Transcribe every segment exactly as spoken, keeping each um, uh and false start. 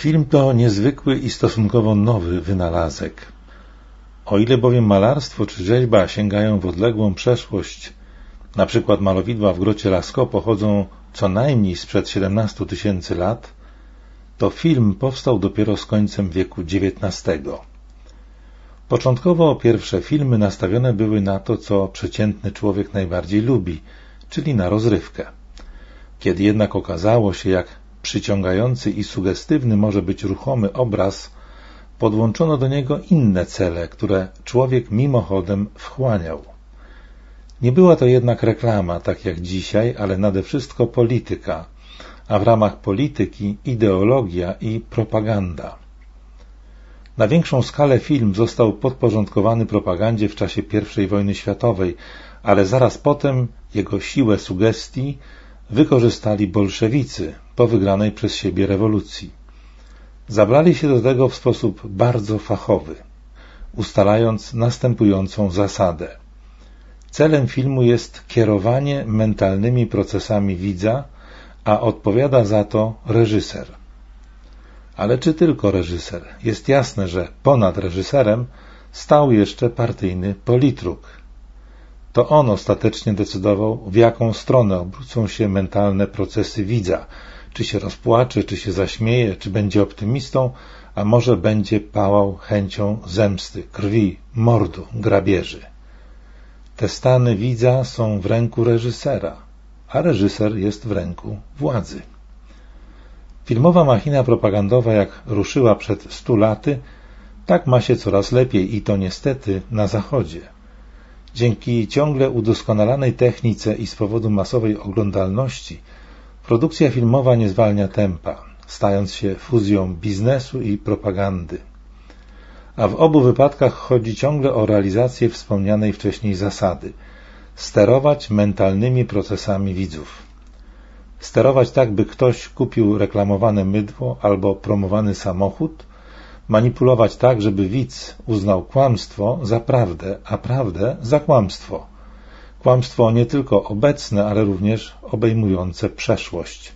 Film to niezwykły i stosunkowo nowy wynalazek. O ile bowiem malarstwo czy rzeźba sięgają w odległą przeszłość, na przykład malowidła w grocie Lascaux pochodzą co najmniej sprzed siedemnastu tysięcy lat, to film powstał dopiero z końcem wieku dziewiętnastego. Początkowo pierwsze filmy nastawione były na to, co przeciętny człowiek najbardziej lubi, czyli na rozrywkę. Kiedy jednak okazało się, jak przyciągający i sugestywny może być ruchomy obraz, podłączono do niego inne cele, które człowiek mimochodem wchłaniał. Nie była to jednak reklama, tak jak dzisiaj, ale nade wszystko polityka, a w ramach polityki ideologia i propaganda. Na większą skalę film został podporządkowany propagandzie w czasie pierwszej wojny światowej, ale zaraz potem jego siłę sugestii wykorzystali bolszewicy po wygranej przez siebie rewolucji. Zabrali się do tego w sposób bardzo fachowy, ustalając następującą zasadę. Celem filmu jest kierowanie mentalnymi procesami widza, a odpowiada za to reżyser. Ale czy tylko reżyser? Jest jasne, że ponad reżyserem stał jeszcze partyjny politruk. To on ostatecznie decydował, w jaką stronę obrócą się mentalne procesy widza. Czy się rozpłacze, czy się zaśmieje, czy będzie optymistą, a może będzie pałał chęcią zemsty, krwi, mordu, grabieży. Te stany widza są w ręku reżysera, a reżyser jest w ręku władzy. Filmowa machina propagandowa, jak ruszyła przed stu laty, tak ma się coraz lepiej i to niestety na Zachodzie. Dzięki ciągle udoskonalanej technice i z powodu masowej oglądalności produkcja filmowa nie zwalnia tempa, stając się fuzją biznesu i propagandy. A w obu wypadkach chodzi ciągle o realizację wspomnianej wcześniej zasady – sterować mentalnymi procesami widzów. Sterować tak, by ktoś kupił reklamowane mydło albo promowany samochód, manipulować tak, żeby widz uznał kłamstwo za prawdę, a prawdę za kłamstwo. Kłamstwo nie tylko obecne, ale również obejmujące przeszłość.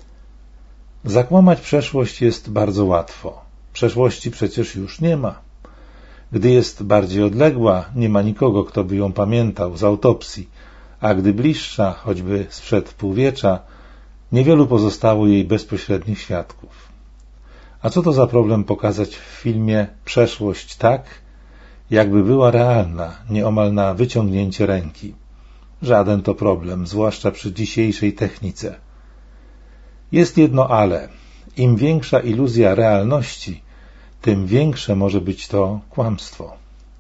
Zakłamać przeszłość jest bardzo łatwo. Przeszłości przecież już nie ma. Gdy jest bardziej odległa, nie ma nikogo, kto by ją pamiętał z autopsji, a gdy bliższa, choćby sprzed półwiecza, niewielu pozostało jej bezpośrednich świadków. A co to za problem pokazać w filmie przeszłość tak, jakby była realna, nieomal na wyciągnięcie ręki? Żaden to problem, zwłaszcza przy dzisiejszej technice. Jest jedno ale. Im większa iluzja realności, tym większe może być to kłamstwo.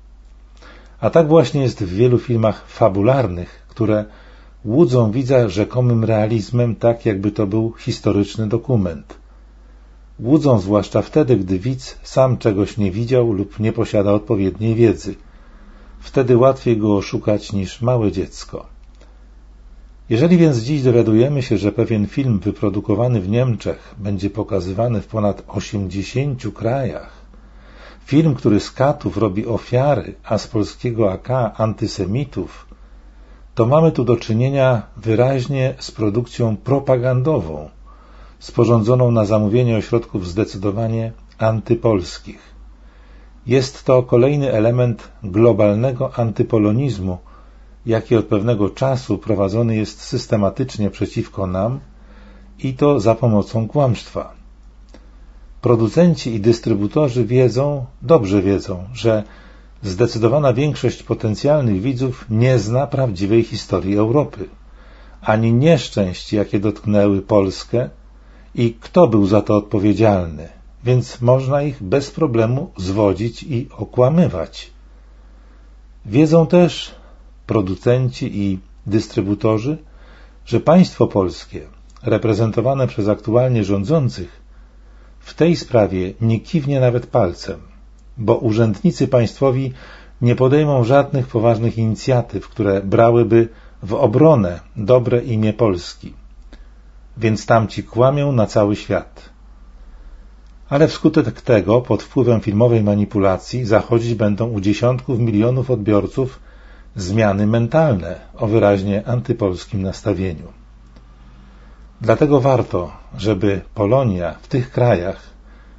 A tak właśnie jest w wielu filmach fabularnych, które łudzą widza rzekomym realizmem, tak jakby to był historyczny dokument. Łudzą zwłaszcza wtedy, gdy widz sam czegoś nie widział lub nie posiada odpowiedniej wiedzy. Wtedy łatwiej go oszukać niż małe dziecko. Jeżeli więc dziś dowiadujemy się, że pewien film wyprodukowany w Niemczech będzie pokazywany w ponad osiemdziesięciu krajach, film, który z katów robi ofiary, a z polskiego A K antysemitów, to mamy tu do czynienia wyraźnie z produkcją propagandową, sporządzoną na zamówienie ośrodków zdecydowanie antypolskich. Jest to kolejny element globalnego antypolonizmu, jaki od pewnego czasu prowadzony jest systematycznie przeciwko nam i to za pomocą kłamstwa. Producenci i dystrybutorzy wiedzą, dobrze wiedzą, że zdecydowana większość potencjalnych widzów nie zna prawdziwej historii Europy, ani nieszczęść, jakie dotknęły Polskę i kto był za to odpowiedzialny, więc można ich bez problemu zwodzić i okłamywać. Wiedzą też producenci i dystrybutorzy, że państwo polskie, reprezentowane przez aktualnie rządzących, w tej sprawie nie kiwnie nawet palcem, bo urzędnicy państwowi nie podejmą żadnych poważnych inicjatyw, które brałyby w obronę dobre imię Polski. Więc tamci kłamią na cały świat. Ale wskutek tego, pod wpływem filmowej manipulacji, zachodzić będą u dziesiątków milionów odbiorców zmiany mentalne o wyraźnie antypolskim nastawieniu. Dlatego warto, żeby Polonia w tych krajach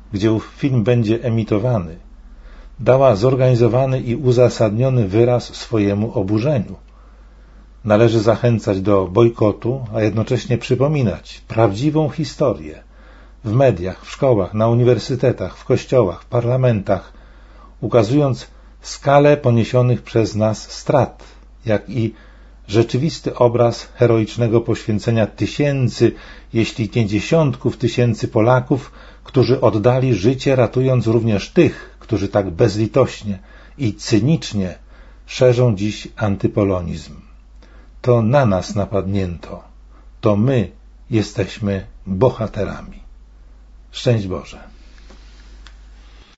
gdzie ów film będzie emitowany, dała zorganizowany i uzasadniony wyraz swojemu oburzeniu. Należy zachęcać do bojkotu, a jednocześnie przypominać prawdziwą historię w mediach, w szkołach, na uniwersytetach, w kościołach, w parlamentach, ukazując skalę poniesionych przez nas strat, jak i rzeczywisty obraz heroicznego poświęcenia tysięcy, jeśli nie dziesiątków tysięcy Polaków, którzy oddali życie, ratując również tych, którzy tak bezlitośnie i cynicznie szerzą dziś antypolonizm. To na nas napadnięto, to my jesteśmy bohaterami. Szczęść Boże.